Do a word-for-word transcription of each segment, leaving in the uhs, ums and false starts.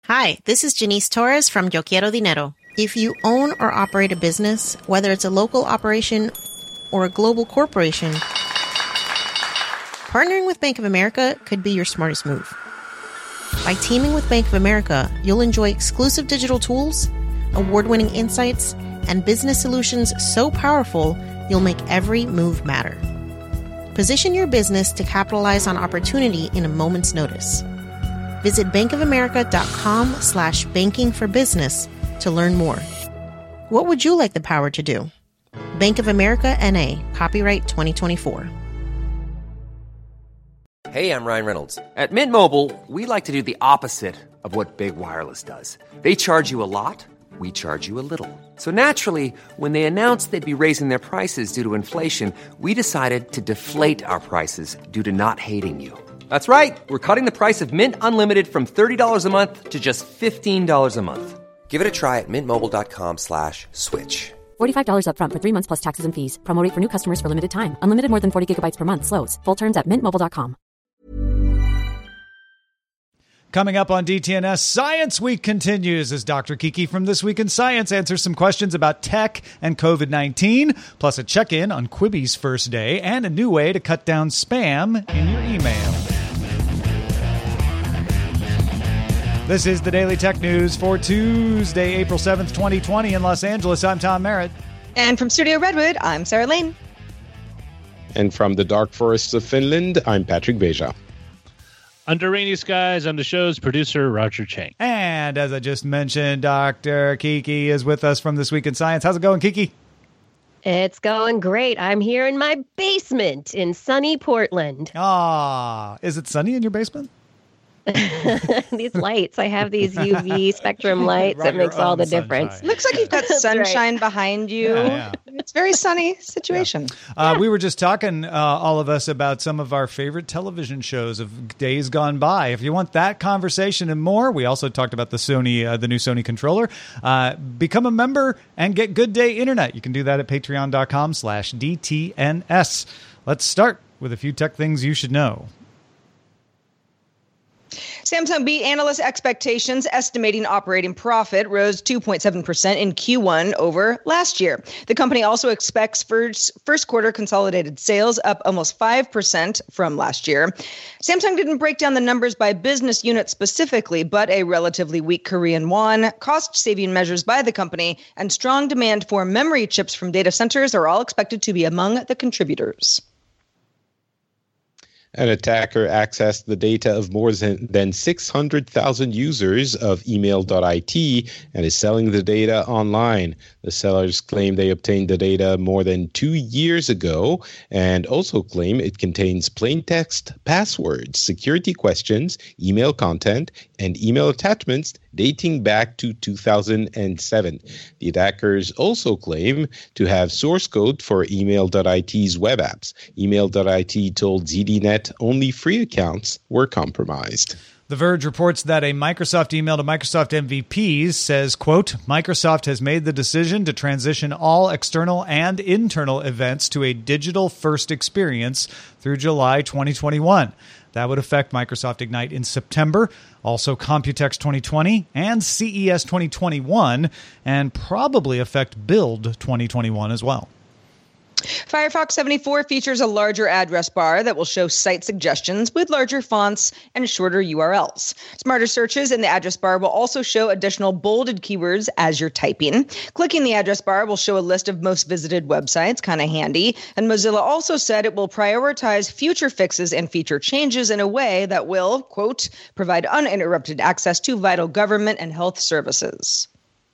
Hi, this is Janice Torres from Yo Quiero Dinero. If you own or operate a business, whether it's a local operation or a global corporation, partnering with Bank of America could be your smartest move. By teaming with Bank of America, you'll enjoy exclusive digital tools, award-winning insights, and business solutions so powerful, you'll make every move matter. Position your business to capitalize on opportunity in a moment's notice. Visit bankofamerica.com slash banking for business to learn more. What would you like the power to do? Bank of America N A, copyright twenty twenty-four. Hey, I'm Ryan Reynolds. At Mint Mobile, we like to do the opposite of what Big Wireless does. They charge you a lot, we charge you a little. So naturally, when they announced they'd be raising their prices due to inflation, we decided to deflate our prices due to not hating you. That's right. We're cutting the price of Mint Unlimited from thirty dollars a month to just fifteen dollars a month. Give it a try at mintmobile.com slash switch. forty-five dollars up front for three months plus taxes and fees. Promo rate for new customers for limited time. Unlimited more than forty gigabytes per month slows. Full terms at mint mobile dot com. Coming up on D T N S, Science Week continues as Doctor Kiki from This Week in Science answers some questions about tech and covid nineteen, plus a check-in on Quibi's first day and a new way to cut down spam in your email. This is the Daily Tech News for Tuesday, April seventh, twenty twenty in Los Angeles. I'm Tom Merritt. And from Studio Redwood, I'm Sarah Lane. And from the dark forests of Finland, I'm Patrick Beja. Under rainy skies, I'm the show's producer, Roger Chang. And as I just mentioned, Doctor Kiki is with us from This Week in Science. How's it going, Kiki? It's going great. I'm here in my basement in sunny Portland. Ah, is it sunny in your basement? These lights. I have these U V spectrum lights. That makes all the difference. Sunshine. Looks like you've got sunshine right. behind you. Yeah, yeah. It's a very sunny situation. Yeah. Uh, we were just talking, uh, all of us, about some of our favorite television shows of days gone by. If you want that conversation and more, we also talked about the Sony, uh, the new Sony controller. Uh, become a member and get Good Day Internet. You can do that at patreon.com slash DTNS. Let's start with a few tech things you should know. Samsung beat analyst expectations, estimating operating profit rose two point seven percent in Q one over last year. The company also expects first, first quarter consolidated sales up almost five percent from last year. Samsung didn't break down the numbers by business unit specifically, but a relatively weak Korean won, cost-saving measures by the company, and strong demand for memory chips from data centers are all expected to be among the contributors. An attacker accessed the data of more than, than six hundred thousand users of email dot I T and is selling the data online. The sellers claim they obtained the data more than two years ago and also claim it contains plain text, passwords, security questions, email content, and email attachments dating back to two thousand seven. The attackers also claim to have source code for email dot I T's web apps. email dot I T told Z D Net only free accounts were compromised. The Verge reports that a Microsoft email to Microsoft M V Ps says, quote, Microsoft has made the decision to transition all external and internal events to a digital-first experience through July twenty twenty-one. That would affect Microsoft Ignite in September, also Computex twenty twenty and C E S twenty twenty-one, and probably affect Build twenty twenty-one as well. Firefox seventy-four features a larger address bar that will show site suggestions with larger fonts and shorter U R Ls. Smarter searches in the address bar will also show additional bolded keywords as you're typing. Clicking the address bar will show a list of most visited websites, kind of handy. And Mozilla also said it will prioritize future fixes and feature changes in a way that will, quote, provide uninterrupted access to vital government and health services.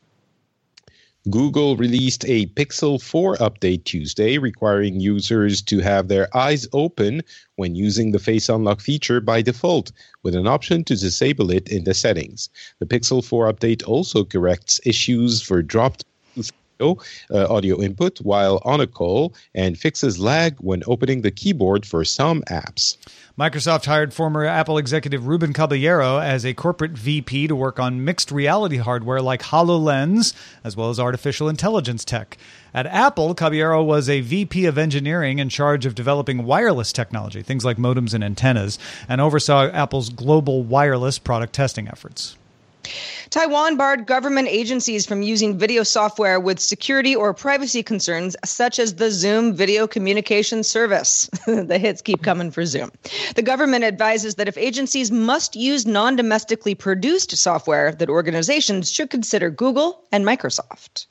Google released a Pixel four update Tuesday, requiring users to have their eyes open when using the Face Unlock feature by default, with an option to disable it in the settings. The Pixel four update also corrects issues for dropped uh, audio input while on a call and fixes lag when opening the keyboard for some apps. Microsoft hired former Apple executive Ruben Caballero as a corporate V P to work on mixed reality hardware like HoloLens, as well as artificial intelligence tech. At Apple, Caballero was a V P of engineering in charge of developing wireless technology, things like modems and antennas, and oversaw Apple's global wireless product testing efforts. Taiwan barred government agencies from using video software with security or privacy concerns, such as the Zoom video communication service. The hits keep coming for Zoom. The government advises that if agencies must use non-domestically produced software, that organizations should consider Google and Microsoft.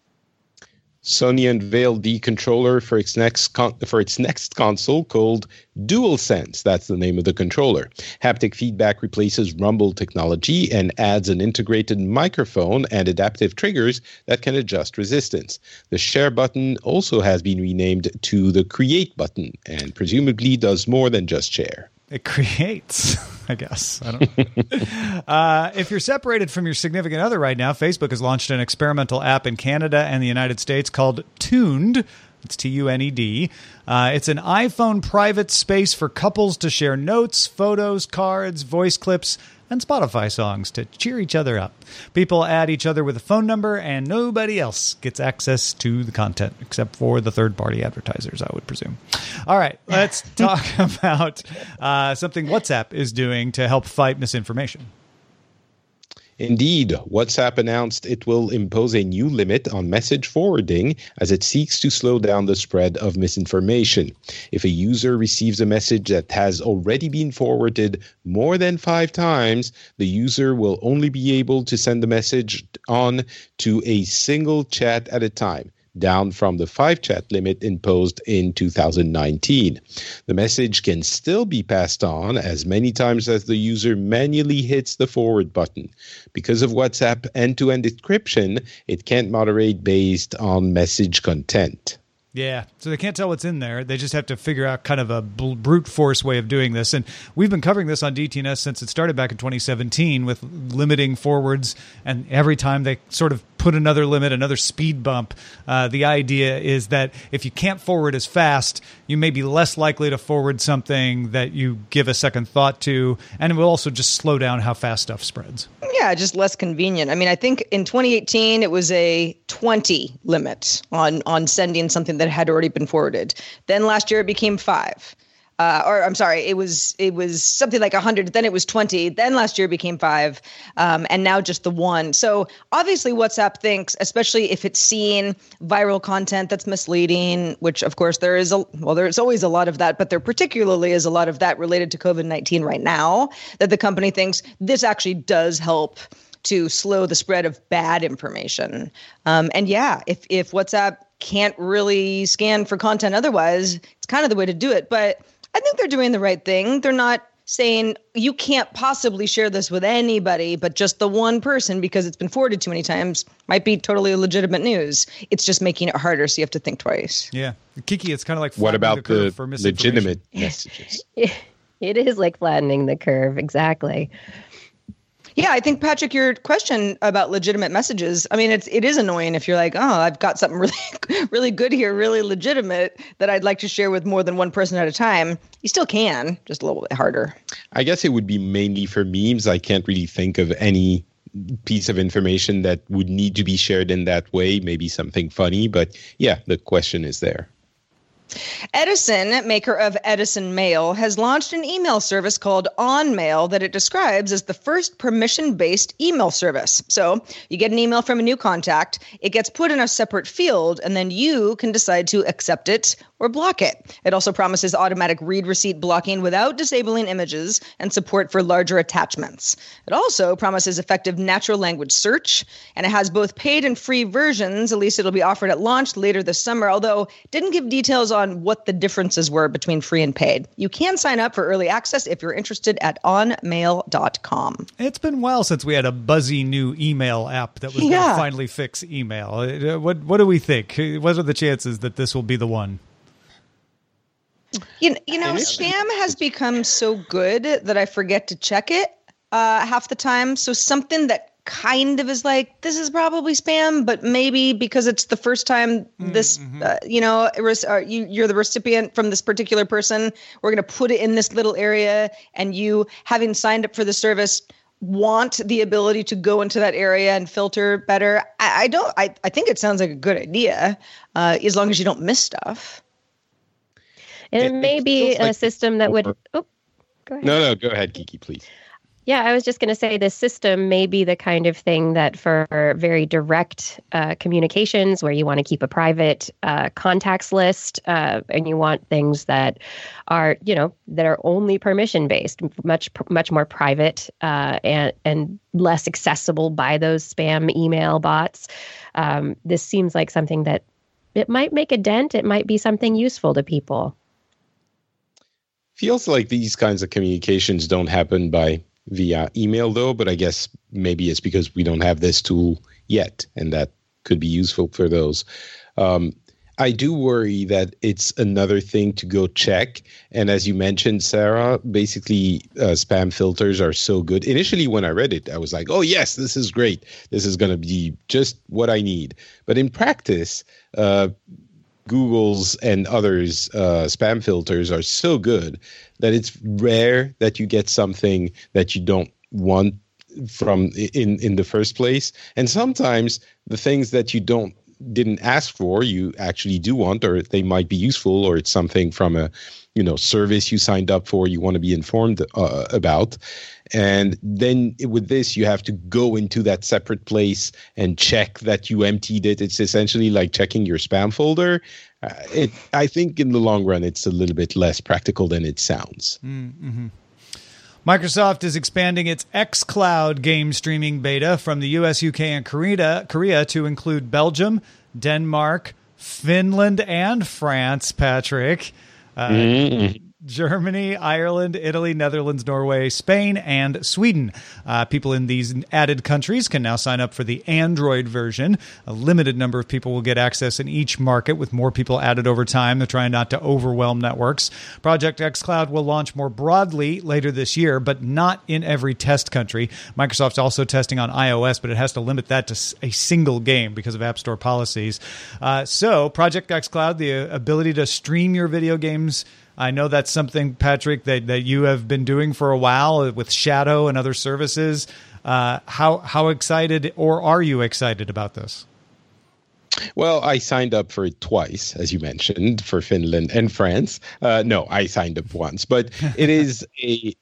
Sony unveiled the controller for its next con- for its next console called DualSense. That's the name of the controller. Haptic feedback replaces rumble technology and adds an integrated microphone and adaptive triggers that can adjust resistance. The share button also has been renamed to the create button and presumably does more than just share. It creates, I guess. I don't know. uh, if you're separated from your significant other right now, Facebook has launched an experimental app in Canada and the United States called Tuned. It's T U N E D. Uh, it's an iPhone private space for couples to share notes, photos, cards, voice clips, and Spotify songs to cheer each other up. People add each other with a phone number, and nobody else gets access to the content except for the third-party advertisers, I would presume. All right, let's talk about uh, something WhatsApp is doing to help fight misinformation. Indeed, WhatsApp announced it will impose a new limit on message forwarding as it seeks to slow down the spread of misinformation. If a user receives a message that has already been forwarded more than five times, the user will only be able to send the message on to a single chat at a time, down from the five chat limit imposed in two thousand nineteen. The message can still be passed on as many times as the user manually hits the forward button. Because of WhatsApp end-to-end encryption, it can't moderate based on message content. Yeah, so they can't tell what's in there. They just have to figure out kind of a brute force way of doing this. And we've been covering this on D T N S since it started back in twenty seventeen with limiting forwards. And every time they sort of put another limit, another speed bump, uh, the idea is that if you can't forward as fast, you may be less likely to forward something that you give a second thought to. And it will also just slow down how fast stuff spreads. Yeah, just less convenient. I mean, I think in twenty eighteen, it was a twenty limit on, on sending something that had already been forwarded. Then last year it became five. Uh, or I'm sorry, it was it was something like one hundred. Then it was twenty. Then last year it became five. Um, and now just the one. So obviously WhatsApp thinks, especially if it's seeing viral content that's misleading, which of course there is, a well, there's always a lot of that, but there particularly is a lot of that related to COVID nineteen right now, that the company thinks this actually does help to slow the spread of bad information. Um, and yeah, if if WhatsApp can't really scan for content otherwise, it's kind of the way to do it. But I think they're doing the right thing. They're not saying you can't possibly share this with anybody, but just the one person because it's been forwarded too many times might be totally legitimate news. It's just making it harder, so you have to think twice. Yeah. Kiki, it's kind of like what about the, the for legitimate messages? It is like flattening the curve. Exactly. Yeah, I think, Patrick, your question about legitimate messages, I mean, it's, it is annoying if you're like, oh, I've got something really, really good here, really legitimate that I'd like to share with more than one person at a time. You still can, just a little bit harder. I guess it would be mainly for memes. I can't really think of any piece of information that would need to be shared in that way, maybe something funny. But yeah, the question is there. Edison, maker of Edison Mail, has launched an email service called OnMail that it describes as the first permission-based email service. So you get an email from a new contact, it gets put in a separate field, and then you can decide to accept it or block it. It also promises automatic read receipt blocking without disabling images and support for larger attachments. It also promises effective natural language search, and it has both paid and free versions. At least it'll be offered at launch later this summer, although it didn't give details on what the differences were between free and paid. You can sign up for early access if you're interested at on mail dot com. It's been a while since we had a buzzy new email app that was yeah. going to finally fix email. What, what do we think? What are the chances that this will be the one? You, you know, spam has become so good that I forget to check it uh, half the time. So something that kind of is like, this is probably spam, but maybe because it's the first time this, mm-hmm. uh, you know, uh, you, you're the recipient from this particular person, we're going to put it in this little area, and you, having signed up for the service, want the ability to go into that area and filter better. I, I don't, I, I think it sounds like a good idea, uh, as long as you don't miss stuff. And it, it may be a like system that would... Oh, go ahead. No, no, go ahead, Kiki, please. Yeah, I was just going to say this system may be the kind of thing that for very direct uh, communications where you want to keep a private uh, contacts list uh, and you want things that are, you know, that are only permission based, much, much more private uh, and, and less accessible by those spam email bots. Um, this seems like something that it might make a dent. It might be something useful to people. Feels like these kinds of communications don't happen by via email, though, but I guess maybe it's because we don't have this tool yet, and that could be useful for those. Um, I do worry that it's another thing to go check. And as you mentioned, Sarah, basically uh, spam filters are so good. Initially, when I read it, I was like, oh, yes, this is great. This is going to be just what I need. But in practice, uh, Google's and others' uh, spam filters are so good that it's rare that you get something that you don't want from in, in the first place. And sometimes the things that you don't didn't ask for, you actually do want, or they might be useful, or it's something from a you know service you signed up for, you want to be informed uh, about. And then with this, you have to go into that separate place and check that you emptied it. It's essentially like checking your spam folder. Uh, it, I think in the long run, it's a little bit less practical than it sounds. Mm-hmm. Microsoft is expanding its xCloud game streaming beta from the U S, U K, and Korea, Korea to include Belgium, Denmark, Finland, and France, Patrick. Uh, mm-hmm. Germany, Ireland, Italy, Netherlands, Norway, Spain, and Sweden. Uh, people in these added countries can now sign up for the Android version. A limited number of people will get access in each market, with more people added over time. They're trying not to overwhelm networks. Project xCloud will launch more broadly later this year, but not in every test country. Microsoft's also testing on iOS, but it has to limit that to a single game because of App Store policies. Uh, so Project xCloud, the ability to stream your video games, I know that's something, Patrick, that, that you have been doing for a while with Shadow and other services. Uh, how how excited, or are you excited about this? Well, I signed up for it twice, as you mentioned, for Finland and France. Uh, no, I signed up once, but it is a.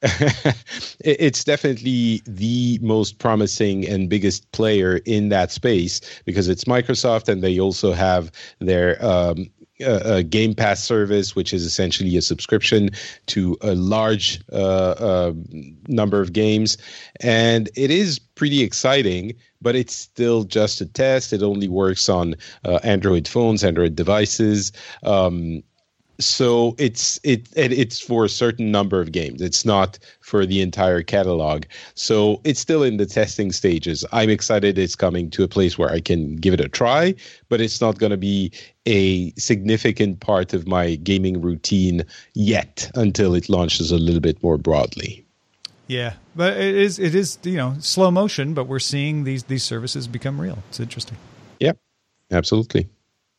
It's definitely the most promising and biggest player in that space because it's Microsoft, and they also have their. Um, A, a Game Pass service, which is essentially a subscription to a large uh, uh, number of games. And it is pretty exciting, but it's still just a test. It only works on uh, Android phones, Android devices. Um, so it's it it's for a certain number of games. It's not for the entire catalog. So it's still in the testing stages. I'm excited it's coming to a place where I can give it a try, but it's not going to be a significant part of my gaming routine yet until it launches a little bit more broadly. Yeah, but it is it is you know slow motion, but we're seeing these these services become real. It's interesting. Yeah, absolutely.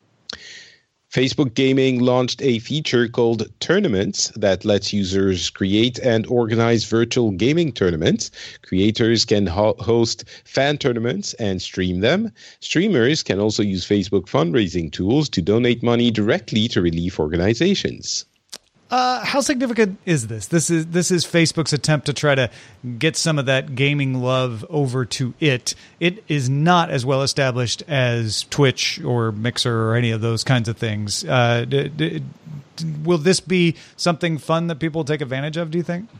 Facebook Gaming launched a feature called Tournaments that lets users create and organize virtual gaming tournaments. Creators can ho- host fan tournaments and stream them. Streamers can also use Facebook fundraising tools to donate money directly to relief organizations. Uh, how significant is this? This is this is Facebook's attempt to try to get some of that gaming love over to it. It is not as well established as Twitch or Mixer or any of those kinds of things. Uh, d- d- will this be something fun that people take advantage of, do you think?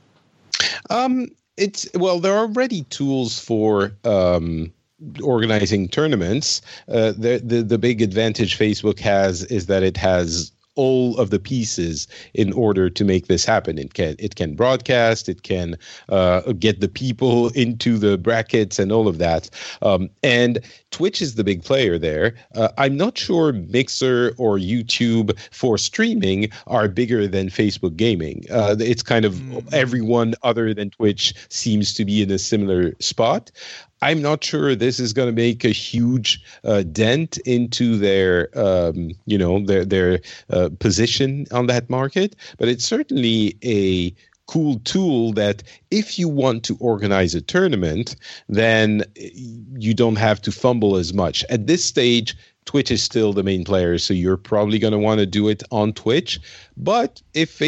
Um, it's well, there are already tools for um, organizing tournaments. Uh, the, the the big advantage Facebook has is that it has all of the pieces in order to make this happen. It can it can broadcast, it can uh, get the people into the brackets and all of that. Um, and Twitch is the big player there. Uh, I'm not sure Mixer or YouTube for streaming are bigger than Facebook Gaming. Uh, it's kind of mm. everyone other than Twitch seems to be in a similar spot. I'm not sure this is going to make a huge uh, dent into their, um, you know, their their uh, position on that market, but it's certainly a cool tool that if you want to organize a tournament, then you don't have to fumble as much. At this stage, Twitch is still the main player, so you're probably going to want to do it on Twitch. But if Facebook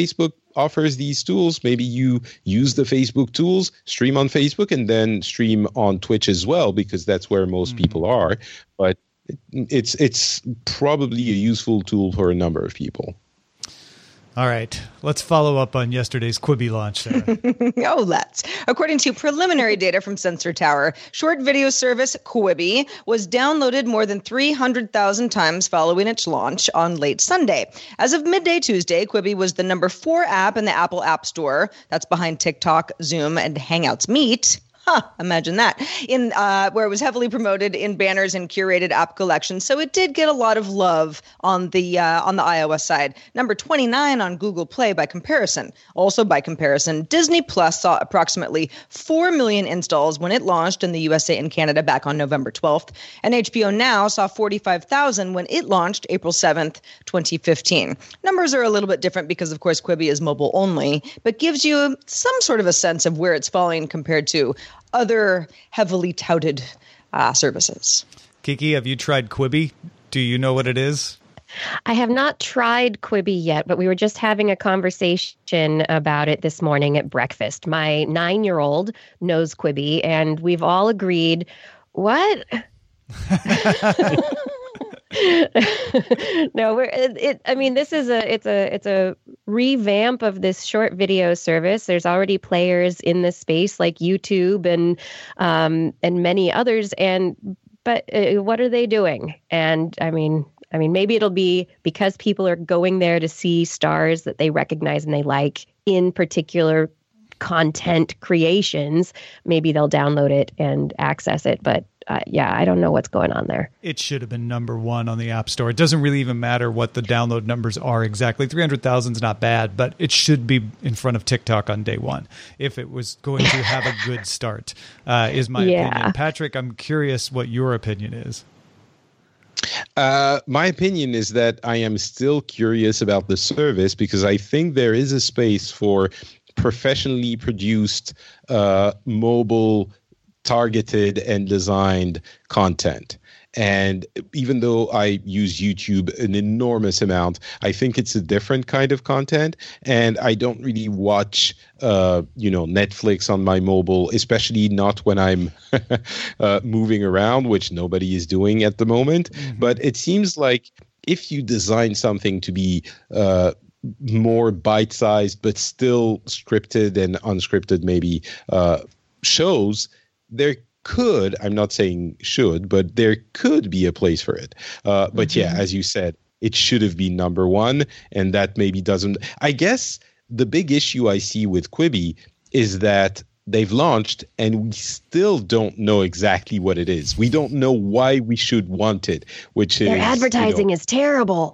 offers these tools. Maybe you use the Facebook tools, stream on Facebook, and then stream on Twitch as well, because that's where most mm-hmm. people are. But it's it's probably a useful tool for a number of people. All right, let's follow up on yesterday's Quibi launch, Sarah. oh, let's. According to preliminary data from Sensor Tower, short video service Quibi was downloaded more than three hundred thousand times following its launch on late Sunday. As of midday Tuesday, Quibi was the number four app in the Apple App Store. That's behind TikTok, Zoom, and Hangouts Meet. Huh, imagine that. In uh, where it was heavily promoted in banners and curated app collections, so it did get a lot of love on the uh, on the iOS side. Number twenty-nine on Google Play by comparison. Also by comparison, Disney Plus saw approximately four million installs when it launched in the U S A and Canada back on November twelfth, and H B O Now saw forty-five thousand when it launched April seventh, twenty fifteen. Numbers are a little bit different because, of course, Quibi is mobile only, but gives you some sort of a sense of where it's falling compared to other heavily touted uh, services. Kiki, have you tried Quibi? Do you know what it is? I have not tried Quibi yet, but we were just having a conversation about it this morning at breakfast. My nine-year-old knows Quibi, and we've all agreed, what? no, we're it, it. I mean, this is a it's a it's a revamp of this short video service. There's already players in this space like YouTube and um and many others. And but uh, what are they doing? And I mean, I mean, maybe it'll be because people are going there to see stars that they recognize and they like in particular content creations. Maybe they'll download it and access it, but. Uh, yeah, I don't know what's going on there. It should have been number one on the App Store. It doesn't really even matter what the download numbers are exactly. three hundred thousand is not bad, but it should be in front of TikTok on day one if it was going to have a good start, uh, is my yeah. opinion. Patrick, I'm curious what your opinion is. Uh, my opinion is that I am still curious about the service because I think there is a space for professionally produced uh, mobile targeted and designed content. And even though I use YouTube an enormous amount, I think it's a different kind of content. And I don't really watch, uh, you know, Netflix on my mobile, especially not when I'm uh, moving around, which nobody is doing at the moment. Mm-hmm. But it seems like if you design something to be uh, more bite-sized, but still scripted and unscripted, maybe uh, shows, there could, I'm not saying should, but there could be a place for it. Uh, but mm-hmm. yeah, as you said, it should have been number one, and that maybe doesn't. I guess the big issue I see with Quibi is that they've launched and we still don't know exactly what it is. We don't know why we should want it, which is... Their advertising you know, is terrible.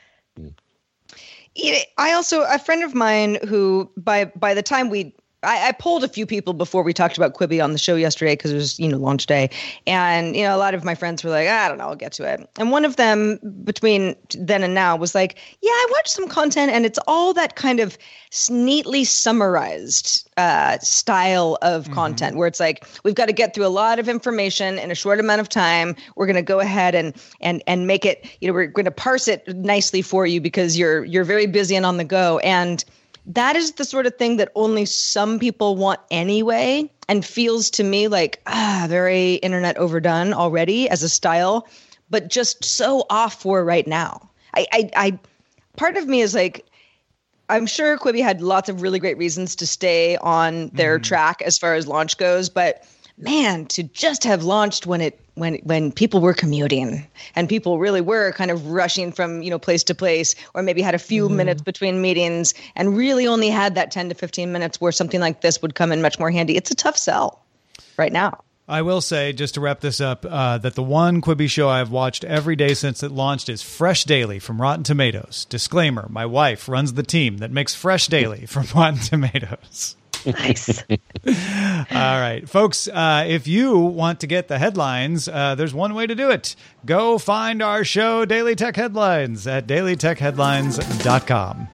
I also, a friend of mine who, by by the time we... I, I polled a few people before we talked about Quibi on the show yesterday because it was, you know, launch day. And, you know, a lot of my friends were like, I don't know, I'll get to it. And one of them between then and now was like, yeah, I watched some content and it's all that kind of neatly summarized uh, style of mm-hmm. content where it's like, we've got to get through a lot of information in a short amount of time. We're going to go ahead and and and make it, you know, we're going to parse it nicely for you because you're you're very busy and on the go. And that is the sort of thing that only some people want anyway, and feels to me like, ah, very internet overdone already as a style, but just so off for right now. I, I, I part of me is like, I'm sure Quibi had lots of really great reasons to stay on their mm. track as far as launch goes, but man, to just have launched when it when when people were commuting and people really were kind of rushing from, you know, place to place, or maybe had a few mm-hmm. minutes between meetings and really only had that ten to fifteen minutes where something like this would come in much more handy. It's a tough sell right now. I will say, just to wrap this up, uh, that the one Quibi show I've watched every day since it launched is Fresh Daily from Rotten Tomatoes. Disclaimer, my wife runs the team that makes Fresh Daily from Rotten Tomatoes. Nice. All right, folks, uh, if you want to get the headlines, uh, there's one way to do it. Go find our show, Daily Tech Headlines, at daily tech headlines dot com.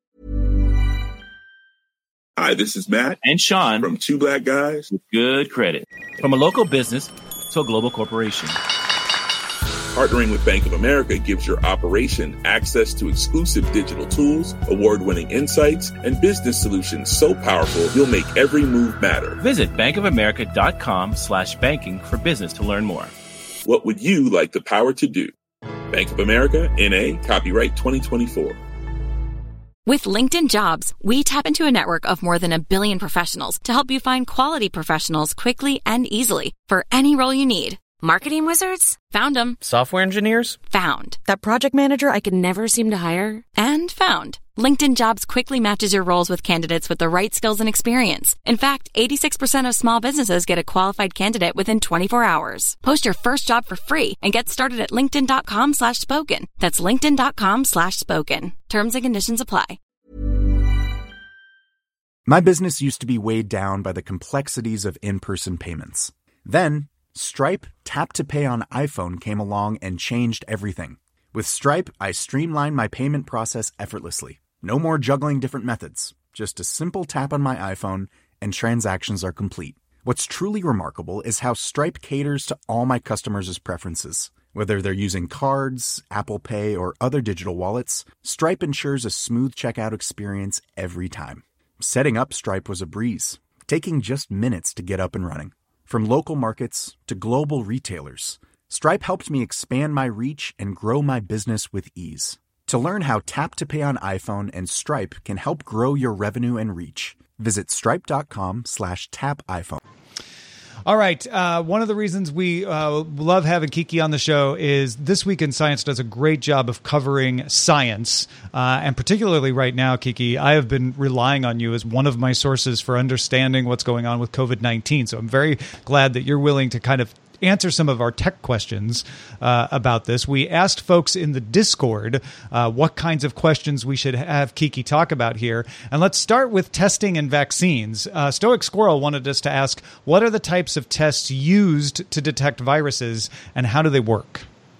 Hi, this is Matt and Sean from Two Black Guys with Good Credit. From a local business to a global corporation, Partnering with Bank of America gives your operation access to exclusive digital tools, award-winning insights, and business solutions so powerful you'll make every move matter. Visit bankofamerica.com slash banking for business to learn more. What would you like the power to do? Bank of America, N A, copyright twenty twenty-four. With LinkedIn Jobs, we tap into a network of more than a billion professionals to help you find quality professionals quickly and easily for any role you need. Marketing wizards? Found them. Software engineers? Found. That project manager I could never seem to hire? And found. LinkedIn Jobs quickly matches your roles with candidates with the right skills and experience. In fact, eighty-six percent of small businesses get a qualified candidate within twenty-four hours. Post your first job for free and get started at linkedin.com slash spoken. That's linkedin.com slash spoken. Terms and conditions apply. My business used to be weighed down by the complexities of in-person payments. Then, Stripe Tap to Pay on iPhone came along and changed everything. With Stripe, I streamlined my payment process effortlessly. No more juggling different methods. Just a simple tap on my iPhone and transactions are complete. What's truly remarkable is how Stripe caters to all my customers' preferences. Whether they're using cards, Apple Pay, or other digital wallets, Stripe ensures a smooth checkout experience every time. Setting up Stripe was a breeze, taking just minutes to get up and running. From local markets to global retailers, Stripe helped me expand my reach and grow my business with ease. To learn how Tap to Pay on iPhone and Stripe can help grow your revenue and reach, visit stripe.com slash tap iPhone. All right. Uh, one of the reasons we uh, love having Kiki on the show is This Week in Science does a great job of covering science. Uh, and particularly right now, Kiki, I have been relying on you as one of my sources for understanding what's going on with COVID nineteen. So I'm very glad that you're willing to kind of answer some of our tech questions uh, about this. We asked folks in the Discord uh, what kinds of questions we should have Kiki talk about here. And let's start with testing and vaccines. Uh, Stoic Squirrel wanted us to ask, what are the types of tests used to detect viruses and how do they work?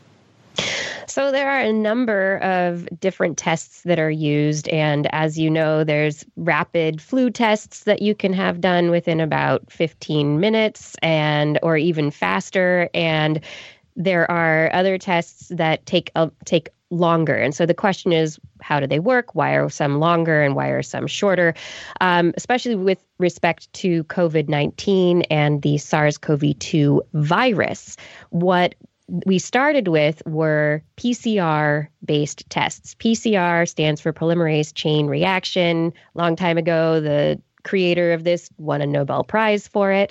So there are a number of different tests that are used. And as you know, there's rapid flu tests that you can have done within about fifteen minutes and or even faster. And there are other tests that take uh, take longer. And so the question is, how do they work? Why are some longer and why are some shorter? Um, especially with respect to COVID nineteen and the SARS-C o V two virus. What we started with were P C R-based tests. P C R stands for polymerase chain reaction. Long time ago, the creator of this won a Nobel Prize for it.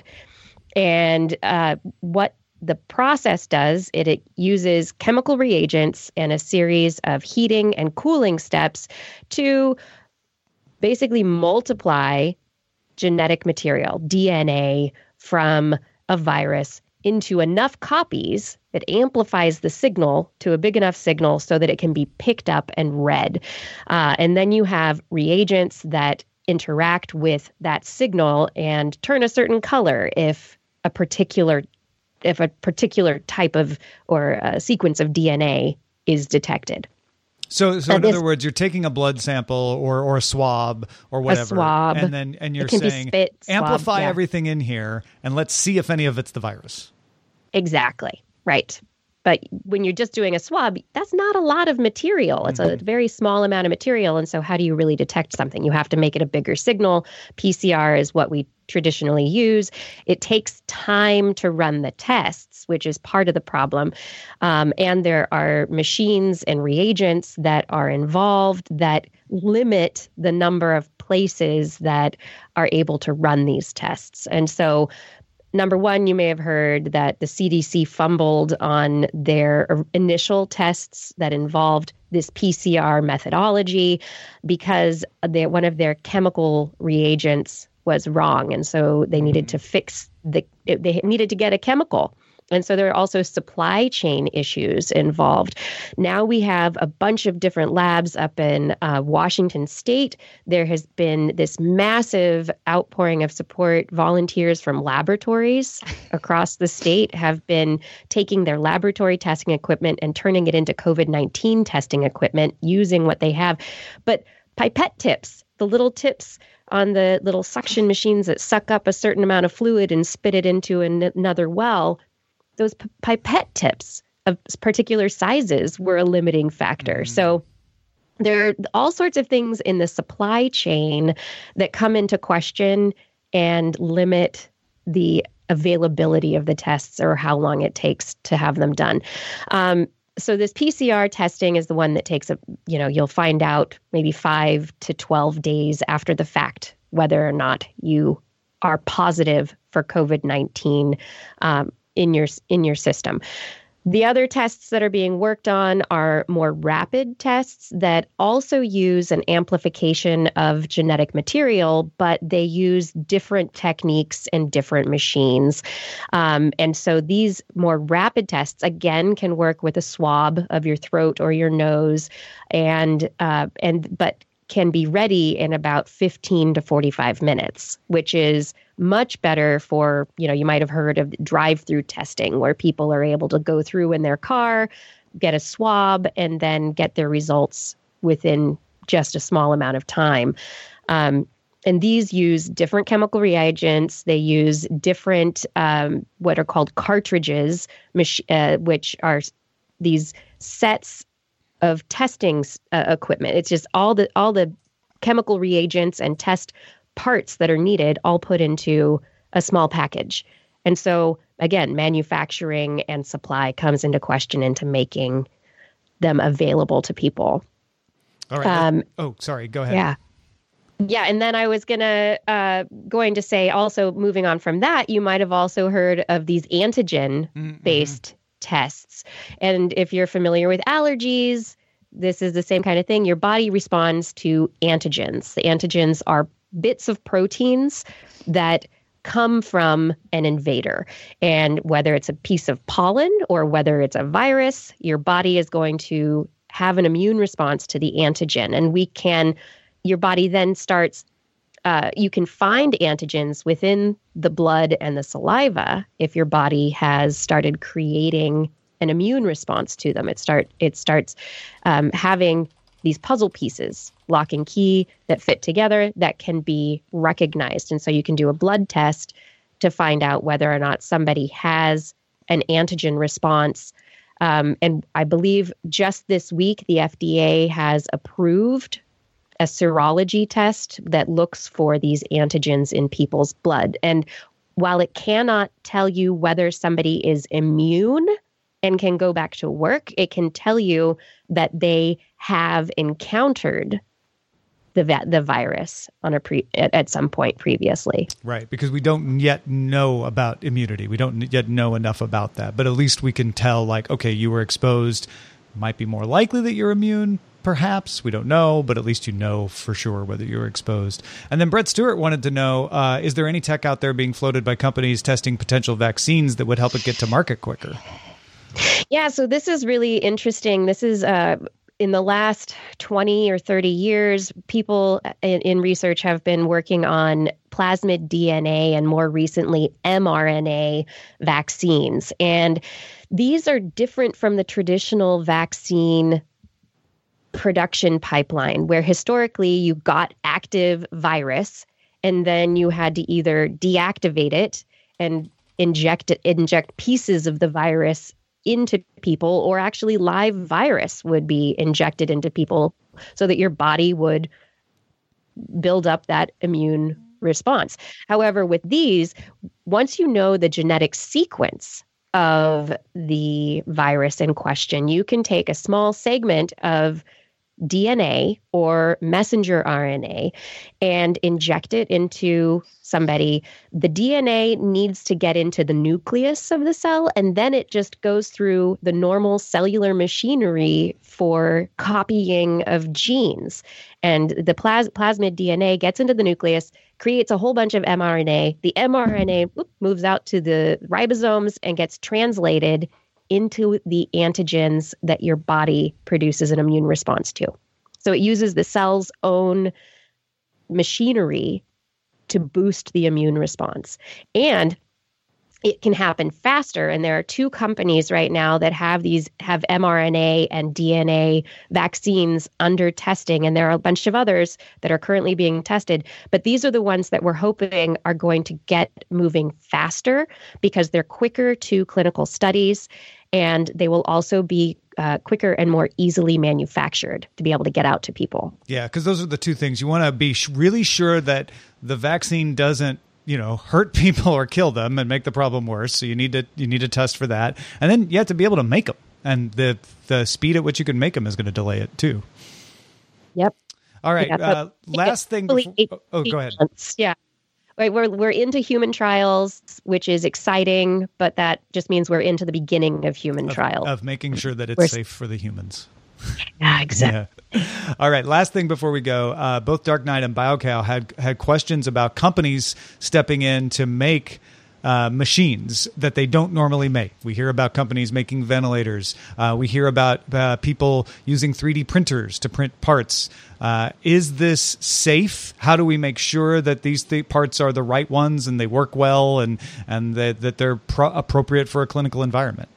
And uh, what the process does, it, it uses chemical reagents and a series of heating and cooling steps to basically multiply genetic material, D N A, from a virus into enough copies that amplifies the signal to a big enough signal so that it can be picked up and read. Uh, and then you have reagents that interact with that signal and turn a certain color if a particular if a particular type of or a sequence of D N A is detected. So, so Uh, in this- other words, you're taking a blood sample or, or a swab or whatever, swab. and then and you're It can be saying spit, swab, amplify yeah. everything in here and let's see if any of it's the virus. Exactly. Right. But when you're just doing a swab, that's not a lot of material. It's a very small amount of material. And so how do you really detect something? You have to make it a bigger signal. P C R is what we traditionally use. It takes time to run the tests, which is part of the problem. Um, and there are machines and reagents that are involved that limit the number of places that are able to run these tests. And so number one, you may have heard that the C D C fumbled on their initial tests that involved this P C R methodology because they, one of their chemical reagents was wrong. And so they needed to fix the, they needed to get a chemical. And so there are also supply chain issues involved. Now we have a bunch of different labs up in uh, Washington State. There has been this massive outpouring of support. Volunteers from laboratories across the state have been taking their laboratory testing equipment and turning it into COVID nineteen testing equipment using what they have. But pipette tips, the little tips on the little suction machines that suck up a certain amount of fluid and spit it into an- another well, those p- pipette tips of particular sizes were a limiting factor. Mm-hmm. So there are all sorts of things in the supply chain that come into question and limit the availability of the tests or how long it takes to have them done. Um, so this P C R testing is the one that takes a, you know, you'll find out maybe five to twelve days after the fact whether or not you are positive for COVID nineteen um, in your in your system. The other tests that are being worked on are more rapid tests that also use an amplification of genetic material, but they use different techniques and different machines. Um, and so these more rapid tests, again, can work with a swab of your throat or your nose, and uh, and but can be ready in about fifteen to forty-five minutes, which is much better for, you know, you might have heard of drive-through testing where people are able to go through in their car, get a swab, and then get their results within just a small amount of time. Um, and these use different chemical reagents. They use different, um, what are called cartridges, mach- uh, which are these sets of testing uh, equipment. It's just all the all the chemical reagents and test parts that are needed all put into a small package. And so, again, manufacturing and supply comes into question into making them available to people. All right. Um, oh, sorry. Go ahead. Yeah. Yeah. And then I was gonna uh, going to say also, moving on from that, you might have also heard of these antigen-based mm-hmm. tests. And if you're familiar with allergies, this is the same kind of thing. Your body responds to antigens. The antigens are bits of proteins that come from an invader. And whether it's a piece of pollen or whether it's a virus, your body is going to have an immune response to the antigen. And we can, your body then starts, uh, you can find antigens within the blood and the saliva if your body has started creating an immune response to them. It start it starts um, having these puzzle pieces, lock and key, that fit together that can be recognized. And so you can do a blood test to find out whether or not somebody has an antigen response. Um, and I believe just this week, the F D A has approved a serology test that looks for these antigens in people's blood. And while it cannot tell you whether somebody is immune and can go back to work, it can tell you that they have encountered the va- the virus on a pre- at, at some point previously. Right, because we don't yet know about immunity. We don't yet know enough about that. But at least we can tell, like, okay, you were exposed. Might be more likely that you're immune, perhaps. We don't know, but at least you know for sure whether you're exposed. And then Brett Stewart wanted to know, uh, is there any tech out there being floated by companies testing potential vaccines that would help it get to market quicker? Yeah, so this is really interesting. This is uh, in the last twenty or thirty years, people in, in research have been working on plasmid D N A and more recently mRNA vaccines. And these are different from the traditional vaccine production pipeline, where historically you got active virus and then you had to either deactivate it and inject it, inject pieces of the virus into people, or actually live virus would be injected into people so that your body would build up that immune response. However, with these, once you know the genetic sequence of the virus in question, you can take a small segment of D N A or messenger R N A and inject it into somebody. The D N A needs to get into the nucleus of the cell, and then it just goes through the normal cellular machinery for copying of genes. And the plas- plasmid D N A gets into the nucleus, creates a whole bunch of mRNA. The mRNA whoop, moves out to the ribosomes and gets translated into the antigens that your body produces an immune response to. So it uses the cell's own machinery to boost the immune response. And it can happen faster. And there are two companies right now that have these have mRNA and D N A vaccines under testing. And there are a bunch of others that are currently being tested. But these are the ones that we're hoping are going to get moving faster because they're quicker to clinical studies. And they will also be uh, quicker and more easily manufactured to be able to get out to people. Yeah, because those are the two things. You want to be sh- really sure that the vaccine doesn't, you know, hurt people or kill them and make the problem worse. So you need to you need to test for that, and then you have to be able to make them, and the the speed at which you can make them is going to delay it too. Yep. All right. Yeah, uh, last thing. Before, oh, go ahead. Months. Yeah. Right. We're we're into human trials, which is exciting, but that just means we're into the beginning of human of, trials of making sure that it's we're, safe for the humans. Yeah, exactly. Yeah. All right. Last thing before we go, uh, both Dark Knight and BioCow had had questions about companies stepping in to make uh, machines that they don't normally make. We hear about companies making ventilators. Uh, we hear about uh, people using three D printers to print parts. Uh, is this safe? How do we make sure that these th- parts are the right ones and they work well and and that, that they're pro- appropriate for a clinical environment?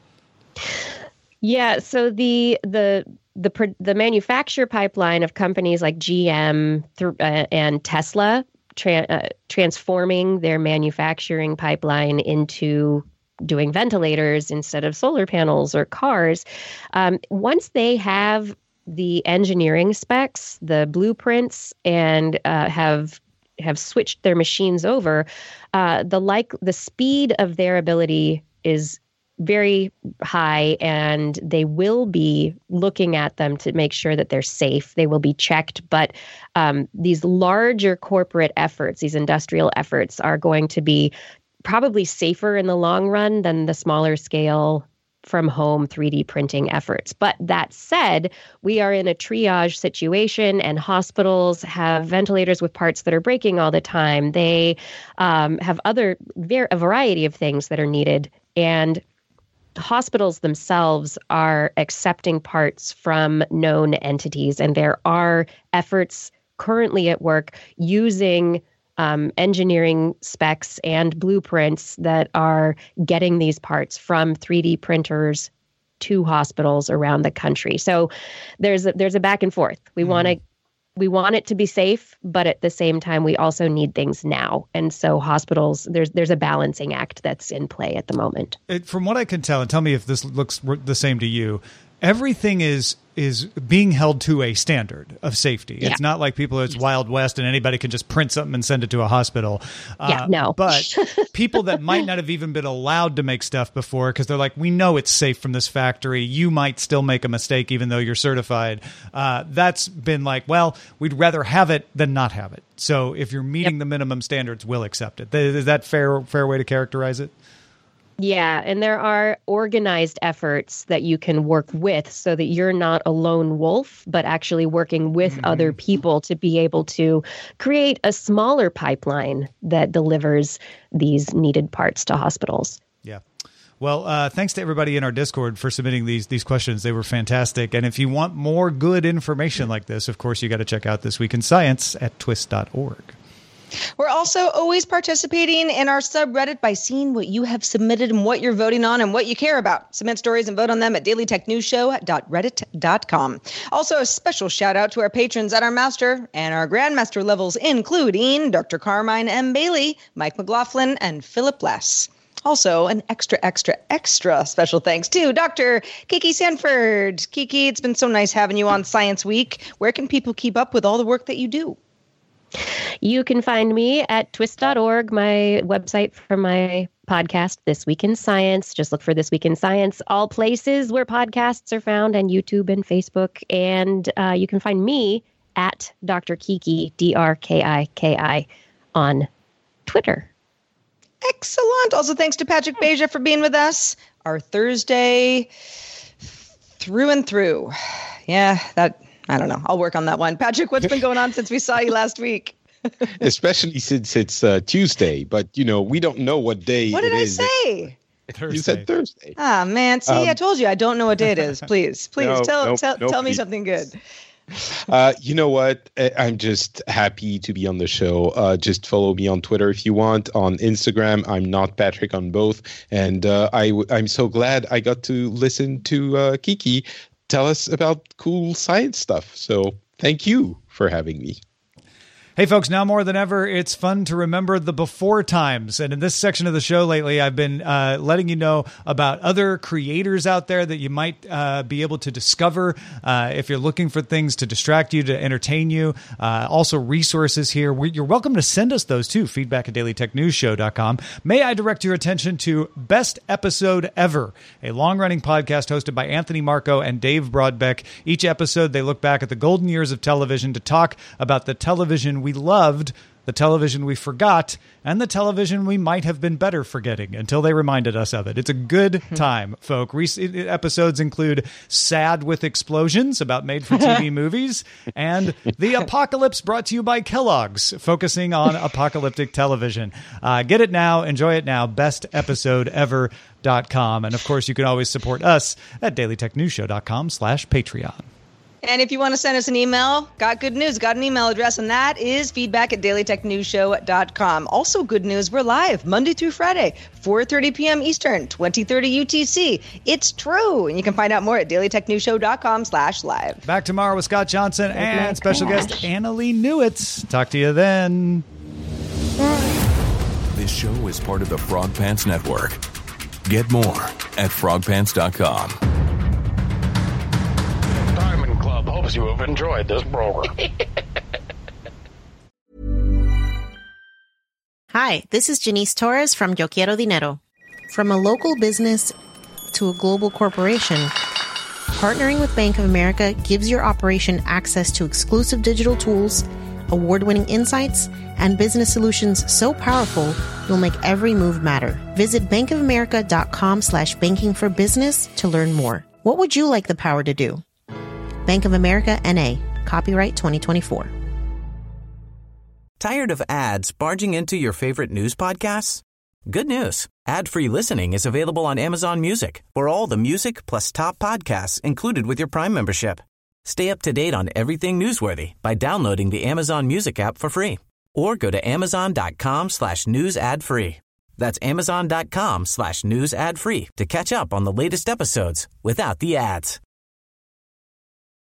Yeah, so the the the the manufacture pipeline of companies like G M th- uh, and Tesla tra- uh, transforming their manufacturing pipeline into doing ventilators instead of solar panels or cars. Um, once they have the engineering specs, the blueprints, and uh, have have switched their machines over, uh, the like the speed of their ability is very high, and they will be looking at them to make sure that they're safe. They will be checked. But um, these larger corporate efforts, these industrial efforts, are going to be probably safer in the long run than the smaller scale from home three D printing efforts. But that said, we are in a triage situation, and hospitals have ventilators with parts that are breaking all the time. They um, have other ver- a variety of things that are needed. And hospitals themselves are accepting parts from known entities, and there are efforts currently at work using um, engineering specs and blueprints that are getting these parts from three D printers to hospitals around the country. So there's a, there's a back and forth. We mm-hmm. want to We want it to be safe, but at the same time, we also need things now. And so hospitals, there's there's a balancing act that's in play at the moment. It, from what I can tell, and tell me if this looks the same to you, everything is is being held to a standard of safety. Yeah. It's not like people, it's Wild West and anybody can just print something and send it to a hospital. Yeah, uh, no. But people that might not have even been allowed to make stuff before because they're like, we know it's safe from this factory. You might still make a mistake even though you're certified. Uh, that's been like, well, we'd rather have it than not have it. So if you're meeting yep. the minimum standards, we'll accept it. Is that fair, fair way to characterize it? Yeah, and there are organized efforts that you can work with so that you're not a lone wolf, but actually working with mm-hmm. other people to be able to create a smaller pipeline that delivers these needed parts to hospitals. Yeah. Well, uh, thanks to everybody in our Discord for submitting these these questions. They were fantastic. And if you want more good information like this, of course, you got to check out This Week in Science at twist dot org. We're also always participating in our subreddit by seeing what you have submitted and what you're voting on and what you care about. Submit stories and vote on them at daily tech news show dot reddit dot com. Also, a special shout out to our patrons at our master and our grandmaster levels, including Doctor Carmine M. Bailey, Mike McLaughlin, and Philip Less. Also, an extra, extra, extra special thanks to Doctor Kiki Sanford. Kiki, it's been so nice having you on Science Week. Where can people keep up with all the work that you do? You can find me at twist dot org, my website for my podcast, This Week in Science. Just look for This Week in Science, all places where podcasts are found, and YouTube and Facebook. And uh, you can find me at Doctor Kiki, D R K I K I, on Twitter. Excellent. Also, thanks to Patrick Beja for being with us. Our Thursday through and through. Yeah, that... I don't know. I'll work on that one. Patrick, what's been going on since we saw you last week? Especially since it's uh, Tuesday, but you know, we don't know what day What did it I is. say? Thursday. You said Thursday. Ah, man. See, Um, I told you I don't know what day it is. Please, please no, tell no, tell, no, tell me please. something good. Uh, you know what? I'm just happy to be on the show. Uh, just follow me on Twitter if you want. On Instagram, I'm not Patrick on both. And uh, I, I'm so glad I got to listen to uh, Kiki tell us about cool science stuff. So thank you for having me. Hey, folks, now more than ever, it's fun to remember the before times. And in this section of the show lately, I've been uh, letting you know about other creators out there that you might uh, be able to discover uh, if you're looking for things to distract you, to entertain you. Uh, also, resources here. We, you're welcome to send us those, too. Feedback at daily tech news show dot com. May I direct your attention to Best Episode Ever, a long-running podcast hosted by Anthony Marco and Dave Broadbeck. Each episode, they look back at the golden years of television to talk about the television we loved, the television we forgot, and the television we might have been better forgetting until they reminded us of it. It's a good time, folk. Re- episodes include Sad with Explosions, about made-for-T V movies, and The Apocalypse, brought to you by Kellogg's, focusing on apocalyptic television. Uh, get it now. Enjoy it now. best episode ever dot com. And, of course, you can always support us at daily tech news show dot com slash Patreon. And if you want to send us an email, got good news, got an email address, and that is feedback at daily tech news show dot com. Also good news, we're live Monday through Friday, four thirty p.m. Eastern, twenty thirty U T C. It's true. And you can find out more at daily tech news show dot com slash live. Back tomorrow with Scott Johnson and special guest Annalee Newitz. Talk to you then. This show is part of the Frog Pants Network. Get more at frog pants dot com. Hopes you have enjoyed this program. Hi, this is Janice Torres from Yo Quiero Dinero. From a local business to a global corporation, partnering with Bank of America gives your operation access to exclusive digital tools, award-winning insights, and business solutions so powerful you'll make every move matter. Visit bankofamerica.com slash banking for business to learn more. What would you like the power to do? Bank of America, N A Copyright twenty twenty-four. Tired of ads barging into your favorite news podcasts? Good news. Ad-free listening is available on Amazon Music for all the music plus top podcasts included with your Prime membership. Stay up to date on everything newsworthy by downloading the Amazon Music app for free or go to amazon.com slash news ad free. That's amazon.com slash news ad free to catch up on the latest episodes without the ads.